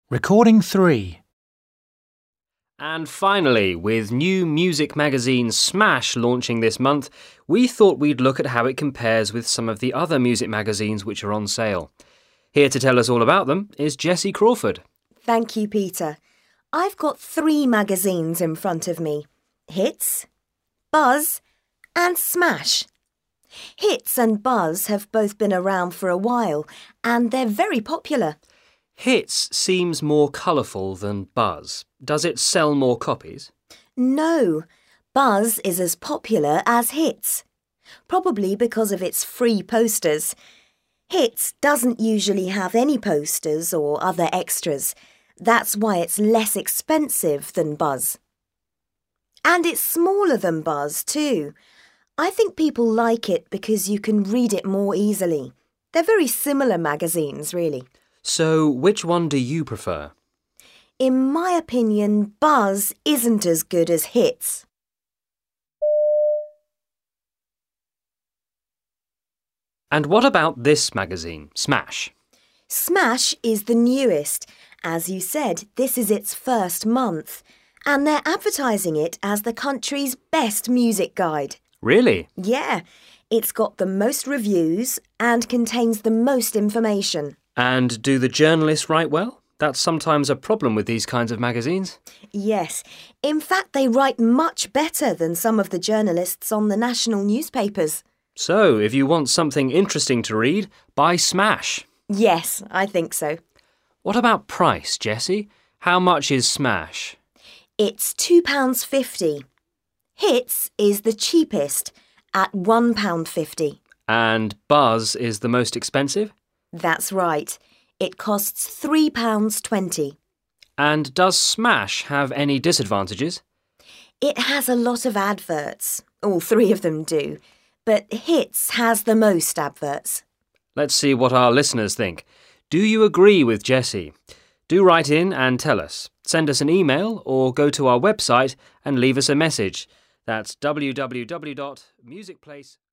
Recording 3. And finally, with new music magazine Smash launching this month, we thought we'd look at how it compares with some of the other music magazines which are on sale. Here to tell us all about them is Jessie Crawford. Thank you, Peter. I've got 3 magazines in front of me. Hits, Buzz and Smash. Hits and Buzz have both been around for a while and they're very popular. Hits seems more colourful than Buzz. Does it sell more copies? No, Buzz is as popular as Hits, probably because of its free posters. Hits doesn't usually have any posters or other extras. That's why it's less expensive than Buzz. And it's smaller than Buzz too. I think people like it because you can read it more easily. They're very similar magazines, really. So, which one do you prefer? In my opinion, Buzz isn't as good as Hits. And what about this magazine, Smash? Smash is the newest. As you said, this is its first month. And they're advertising it as the country's best music guide. Really? Yeah, it's got the most reviews and contains the most information. And do the journalists write well? That's sometimes a problem with these kinds of magazines. Yes, in fact they write much better than some of the journalists on the national newspapers. So, if you want something interesting to read, buy Smash. Yes, I think so. What about price, Jessie? How much is Smash? It's £2.50. Hits is the cheapest at £1.50. And Buzz is the most expensive? That's right. It costs £3.20. And does Smash have any disadvantages? It has a lot of adverts. All 3 of them do. But Hits has the most adverts. Let's see what our listeners think. Do you agree with Jessie? Do write in and tell us. Send us an email or go to our website and leave us a message. That's www.musicplace.com.